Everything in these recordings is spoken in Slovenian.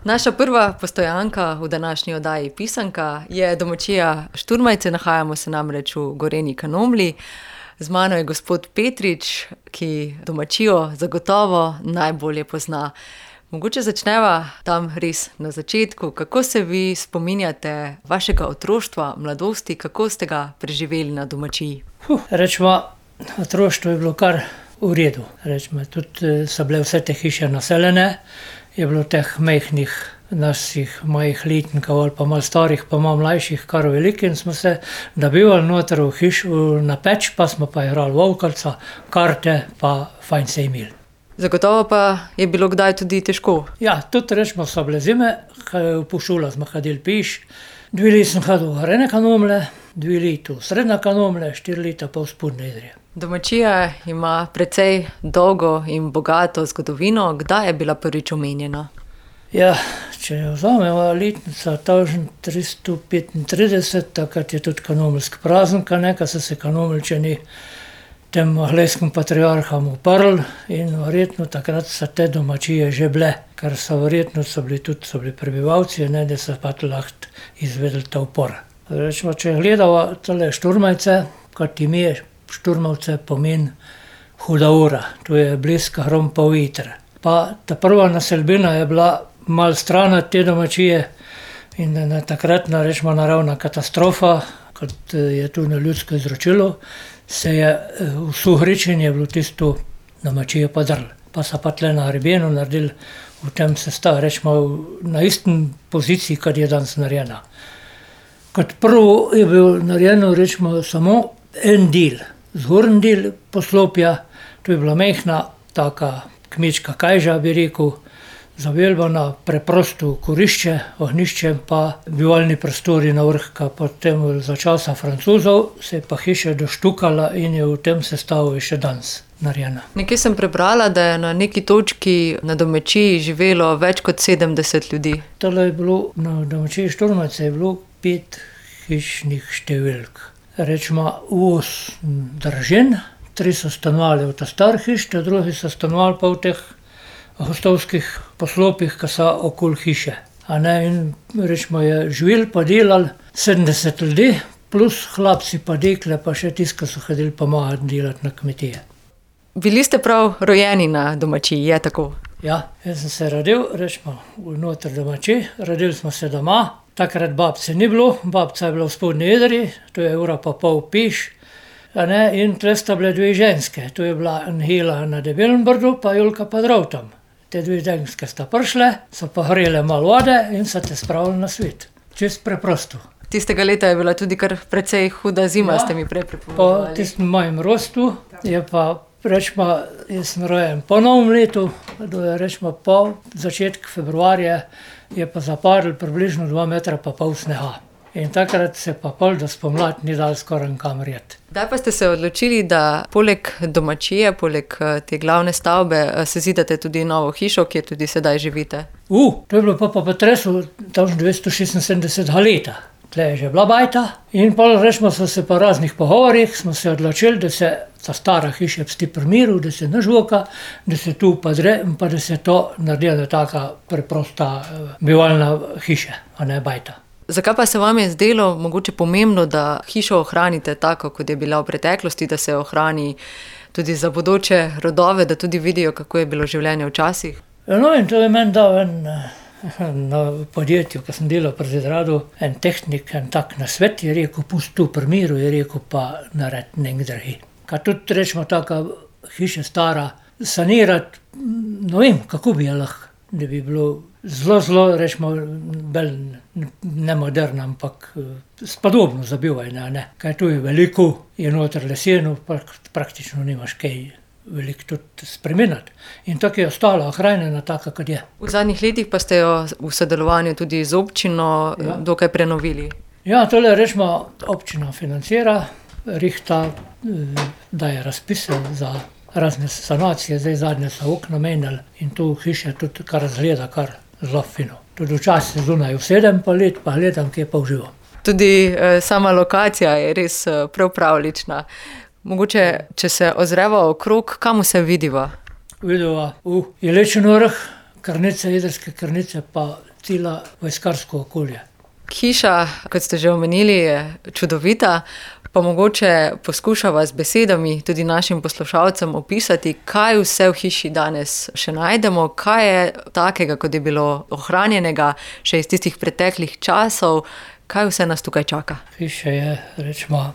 Naša prva postojanka v današnji oddaji Pisanka je domačija Šturmajce, nahajamo se namreč v Gorenji Kanomlji. Z mano je gospod Petrič, ki domačijo zagotovo najbolje pozna. Mogoče začneva tam res na začetku. Kako se vi spominjate vašega otroštva, mladosti, kako ste ga preživeli na domačiji? Rečemo, otroštvo je bilo kar v redu. Rečemo, tudi so bile vse te hiše naseljene. Je bilo teh majhnih naših mojih letnikov ali pa malo starih, pa malo mlajših, kar veliko, in smo se nabivali noter v hišu na peč, pa smo pa igrali volkalca, karte, pa fajn se imeli. Zagotovo pa je bilo kdaj tudi težko. Ja, tudi rečemo, so bile zime, po šolah smo hodili peš. 2 leta sem hodil v Gornje Kanomlje, 2 leta v Srednje Kanomlje, 4 leta pa v Spodnje Idrije. Domačija ima precej dolgo in bogato zgodovino. Kdaj je bila prvič omenjena? Ja, če jo vzamemo letnica 1335, takrat je tudi kanomljski praznik, ko so se Kanomljčani tem angleškim patriarhom uprli, in verjetno takrat so te domačije že bile, ker so verjetno bili prebivalci, ne, da so pa lahko izvedeli ta upor. Rečemo, če gledamo tole Šturmajce, kot ime Šturmovce pomeni huda ura, to je bliska hrom pa veter. Pa ta prva naselbina je bila malo stran od te domačije in takratna, rečemo, naravna katastrofa, kot je tu na ljudsko izročilo, se je v Suhričin je bilo tisto domačijo podrlo. Pa so pa tle na hrebenu naredili v tem sestavu, rečemo, na istem poziciji, kot je danes narejena. Kot prvo je bil narejeno, rečemo, samo en del. Zgornji del poslopja, to je bila majhna, taka kmečka kajža, bi rekel, zaveljbana, preprosto kurišče, ognjišče, pa bivalni prostori na vrh, potem za časa Francozov se je pa hiša doštukala in je v tem sestavu še danes narejena. Nekje sem prebrala, da je na neki točki na domačiji živelo več kot 70 ljudi. Tole je bilo, na domačiji Šturmajce je bilo 5 hišnih številk. Rečemo 8 družin, 3 so stanovali v ta star hiš, te drugi so stanovali pa v teh hostovskih poslopih, ki so okoli hiše. In rečemo, je živeli pa delali 70 ljudi, plus hlapci pa dekle, pa še tisti, ki so hodili pomagati delati na kmetije. Bili ste prav rojeni na domačiji, je tako? Ja, jaz sem se rodil, rečemo, vnoter domačiji, rodili smo se doma. Takrat babce ni bilo, babca je bila v Spodnji Idriji, to je ura pa pol peš, in tle sta bile 2 ženske, to je bila Angela na Debelem Brdu, pa Julka pa Dravtam. Te 2 ženske sta prišle, so pa hrele malo vode in so te spravili na svet. Čist preprosto. Tistega leta je bila tudi kar precej huda zima, ste mi prej pripovedovali. Po tistem mojem rostu je pa, rečemo, jaz sem rojen po novem letu, rečemo po začetku februarja, je pa zapadlo približno 2,5 metra snega. In takrat se pa pol do spomladi ni dal skoraj nikamor iti. Kdaj pa ste se odločili, da poleg domačije, poleg te glavne stavbe, sezidate tudi novo hišo, kjer tudi sedaj živite? To je bilo pa po potresu 1976 leta. Tle je že bila bajta in pol, rečemo, so se po raznih pogovorih, smo se odločili, da se ta stara hiša pusti pri miru, da se ne žvoka, da se tu padre, pa da se to naredi taka preprosta bivalna hiša, a ne bajta. Zakaj pa se vam je zdelo mogoče pomembno, da hišo ohranite tako, kot je bila v preteklosti, da se ohrani tudi za bodoče rodove, da tudi vidijo, kako je bilo življenje včasih? In to je meni dal na podjetju, ko sem delal pri Zidradu, en tehnik, en tak nasvet, je rekel, pusti tu pri miru, je rekel, pa naredi nek dragi. Kaj tudi, rečemo, taka hiša stara, sanirati, ne vem, kako bi je lahko, da bi bilo zelo, rečemo, bolj nemoderno, ampak spodobno za bivanje, ne. Kaj tu je veliko, je noter leseno, praktično nimaš kaj veliko tudi spremeniti. In tako je ostala ohranjena taka, kot je. V zadnjih letih pa ste jo v sodelovanju tudi z občino dokaj prenovili. Ja, tole, rečemo, občina financira, rihta, daje razpise za razne sanacije, zdaj zadnje so okna menjali in tu hiše tudi kar zgleda kar zelo fino. Tudi včasih zunaj usedem pa gledam, kje pa uživam. Tudi sama lokacija je res prav pravlična. Mogoče, če se ozreva okrog, kam se vidiva? Vidiva Jelečin vrh, Krnice, Idrske Krnice, pa celo vojskarsko okolje. Hiša, kot ste že omenili, je čudovita, pa mogoče poskušava z besedami tudi našim poslušalcem opisati, kaj vse v hiši danes še najdemo, kaj je takega, kot je bilo ohranjenega še iz tistih preteklih časov, kaj vse nas tukaj čaka. Hiša je, rečemo,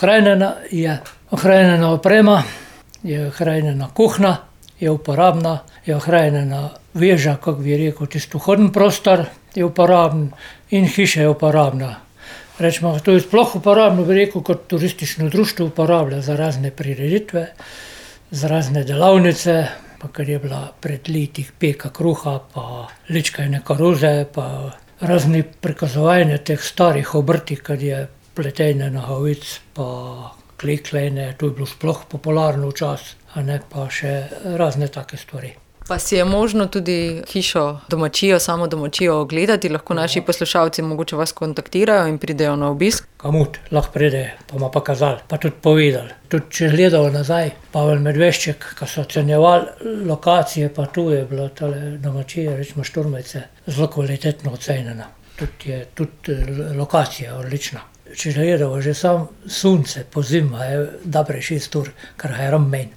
ohranjena oprema, je ohranjena kuhna, je uporabna, je ohranjena veža, kako bi rekel, tisti vhodni prostor je uporaben in hiša je uporabna. Rečemo, to je sploh uporabno, bi rekel, kot turistično društvo uporablja za razne prireditve, za razne delavnice, pa ker je bila pred leti peka kruha, pa ličkajne koruze, pa razni prikazovanja teh starih obrti, kad je pletenje nogavic, pa kleklejne, to je bilo sploh popularno včasih, a ne pa še razne take stvari. Pa si je možno tudi hišo, domačijo, samo domačijo ogledati, lahko naši poslušalci mogoče vas kontaktirajo in pridejo na obisk? Kamut lahko pridejo, pa ima pokazali, pa tudi povedali. Tudi če gledamo nazaj, Pavel Medvešček, ko so ocenjevali lokacije, pa tu je bilo tale domačije, rečemo Šturmajce, zelo kvalitetno ocenjena. Tudi lokacija odlična. Če gledamo, že sam sunce po zima je dobre 6 ur, kar je ramen.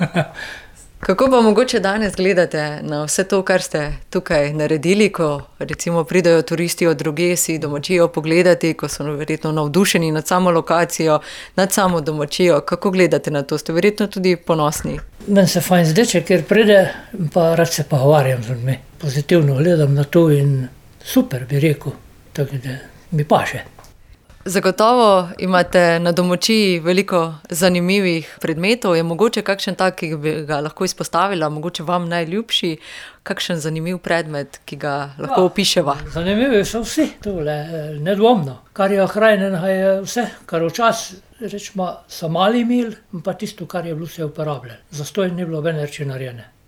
Kako pa mogoče danes gledate na vse to, kar ste tukaj naredili, ko recimo pridejo turisti od drugje si domačijo pogledati, ko so verjetno navdušeni nad samo lokacijo, nad samo domačijo. Kako gledate na to? Ste verjetno tudi ponosni? Meni se fajn zdeče, ker pride, pa rad se pogovarjam z ljudmi. Pozitivno gledam na to in super, bi rekel, tako da mi paše. Zagotovo imate na domačiji veliko zanimivih predmetov. Je mogoče kakšen tak, ki bi ga lahko izpostavila, mogoče vam najljubši, kakšen zanimiv predmet, ki ga lahko opiševa? Zanimivi so vsi tole, nedvomno. Kar je ohranjeno, je vse, kar včasih, rečemo, so mali imeli, pa tisto, kar je bilo vse uporabljeno. Zastonj ni bilo nobene reči narejene.